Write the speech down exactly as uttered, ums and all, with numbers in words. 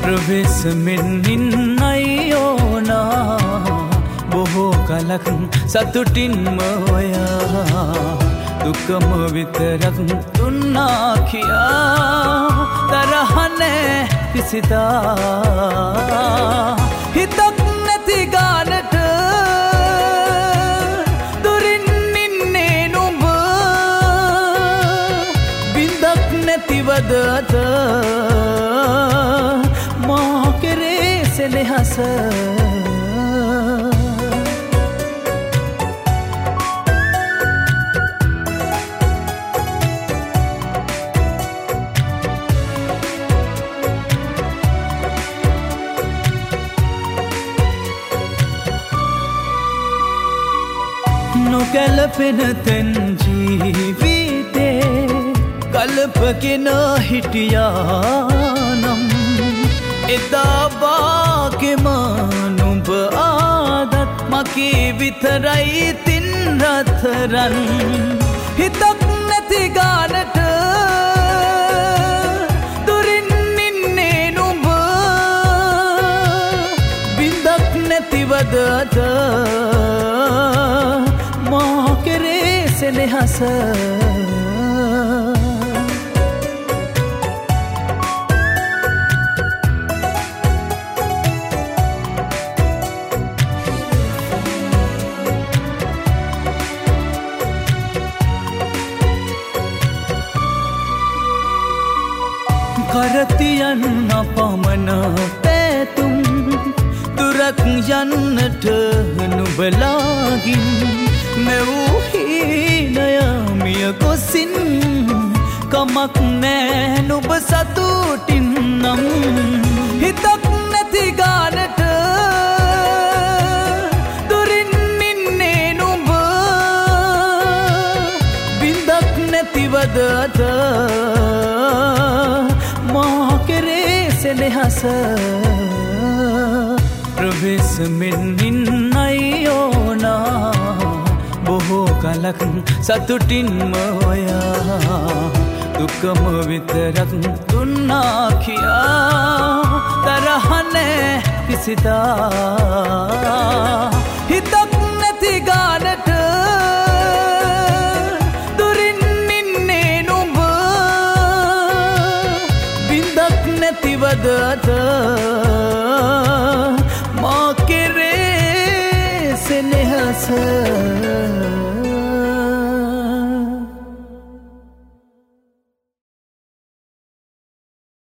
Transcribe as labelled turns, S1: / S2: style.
S1: ප්‍රවේශමෙන් ඉන්නයියෝනා බොහෝ කලක් සතුටින්ම ඔයා දුකම විතරක් දුන්නා කියා තරහනේ කිසිදා හිතක් නැති ගානට දුරින් ඉන්නේ නුඹ බින්දක් නැතිවද අත මා කෙරේ සෙනෙහස නොගැලපෙන තැන් ජීවිතේ ගලපගෙන හිටියානම් එදා බාගෙම නුඹ ආදත් මගේ විතරයි තින් රත්තරන් හිතක් නැති ගානට දුරින් ඉන්නේ නුඹ බින්දක් නැතිවද අත මා කෙරේ සෙනෙහස කරතියන් අපමණ පැතුම් දුරක් යන්නට නුබලාගින් මෙවූ හීනය මිය ගොසින් කමක් නෑ නුබ සතුටින් නම් හිතක් නැති ගානට දුරින් ඉන්නේ නුඹ බින්දක් නැතිවද අත මා කෙරේ සෙනෙහස ප්‍රවේශමෙන් ඉන්නයියෝනා බොහෝ කලක් සතුටින්ම ඔයා දුකම විතරක් දුන්නා කියා තරහනේ කිසිදා හිතක් නැති ගානට දුරින් ඉන්නේ නුඹ බින්දක් නැතිවද අත මා කෙරේ සෙනෙහස